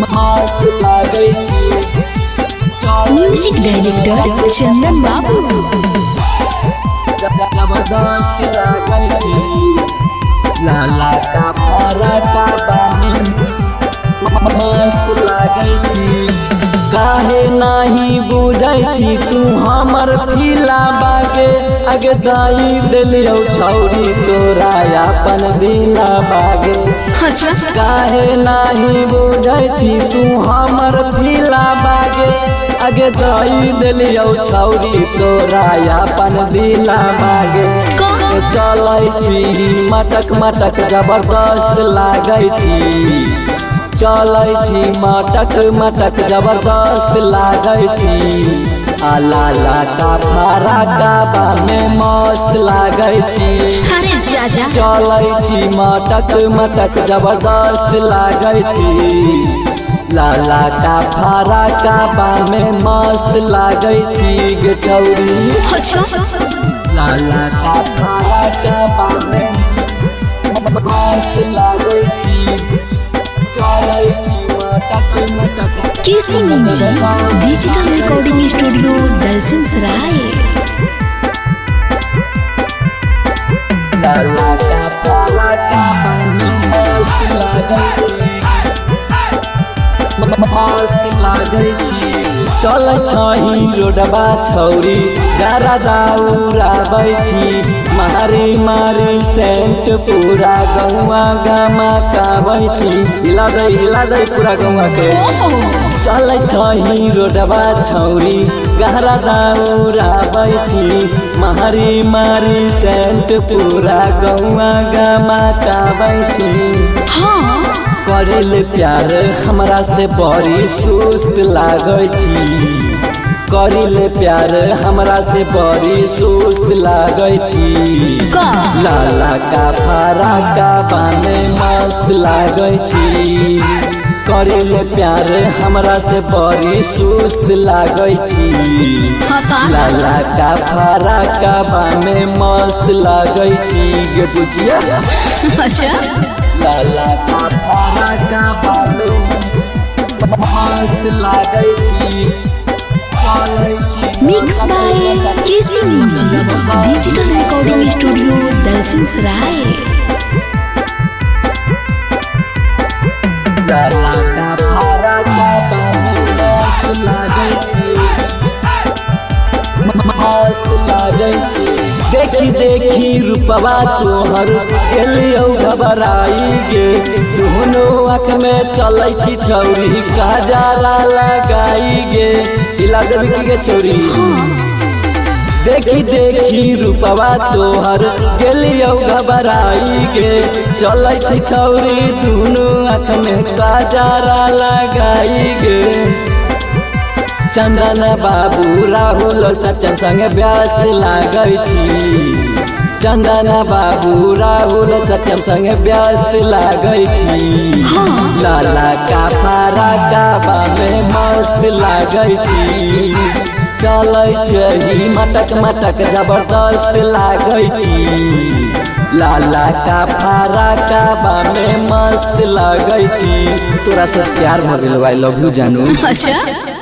मस्त लागै छी। म्यूजिक डायरेक्टर चंदन बाबू। जबरदस्त लागै छी। लाला का फरा का बानी मस्त लागै छी। काहे नाही बुझै छी तू हमर पीला बागे आगे दाई दिलियो छौरी तोरा अपन दिला बागे। काहे नाही बुझै छी तू हमर पीला बागे आगे दाई दिलियो छौरी तोरा अपन दिला बागे। चलै छी मटक मटक जबरदस्त लागै छी। चलै छी मटक मटक जबरदस्त लागै छी। लाला का फरा का बामे मस्त लागै छी। चलै छी मटक मटक जबरदस्त लागै छी। लाला का फरा का बामे मस्त लागै छी गे छौरी। लाला का फरा का बामे मस्त लागै छी। चलै छी मटक मटक। K C music digital recording studio Dalsingh Sarai. लाला का फरा का बामे मस्त लागै छी। मस्त लागै छी। चलै छही रोडबा छौरी गारा दौड़ाबै छी। मारी मारी सेंट पूरा गौआ गामा काबै छी। हिला दे पूरा गौआ के। चलै छही रोडबा छौरी गारा दौड़ाबै छी। मारी मारी सेंट पूरा गौआ गामा काबै छी। करेल प्यार हमरा से बड़ी सुस्त लागै छी। करेल प्यार हमरा से बड़ी सुस्त लागै छी। लाला का फरा का बामे मस्त लागै छी। करेल प्यार हमरा से बड़ी सुस्त लागै छी। लाला का फरा का बामे मस्त लागै छी गे बुझिया। लाला का फरा का बामे मस्त लागै छी। Mix by K C music digital recording studio Dalsingh Sarai. लाला का फरा का बामे मस्त लागै छी। मस्त लागै छी। देखी देखी रूपवा तोहर गेलियो घबराई गे। दोनों आँख में चलै छी छौरी काजरा लगाई गे। हिला देवी की गे छौरी। देखी देखी रूपवा तोहर गेलियो घबराई गे। चलै छी छौरी दोनों आँख में काजरा लगाई गे। चंदन बाबू राहुल सचिन संगे व्यस्त लागै छी। चंदन बाबू राहुल सत्यम संगे व्यस्त लागै छी। लाला का फरा का बामे मस्त लागै छी। चलै छी मटक मटक जबरदस्त लागै छी। लाला का फरा का बामे मस्त लागै छी। तोरा से प्यार भऽ गेल। आई लव यू जानू।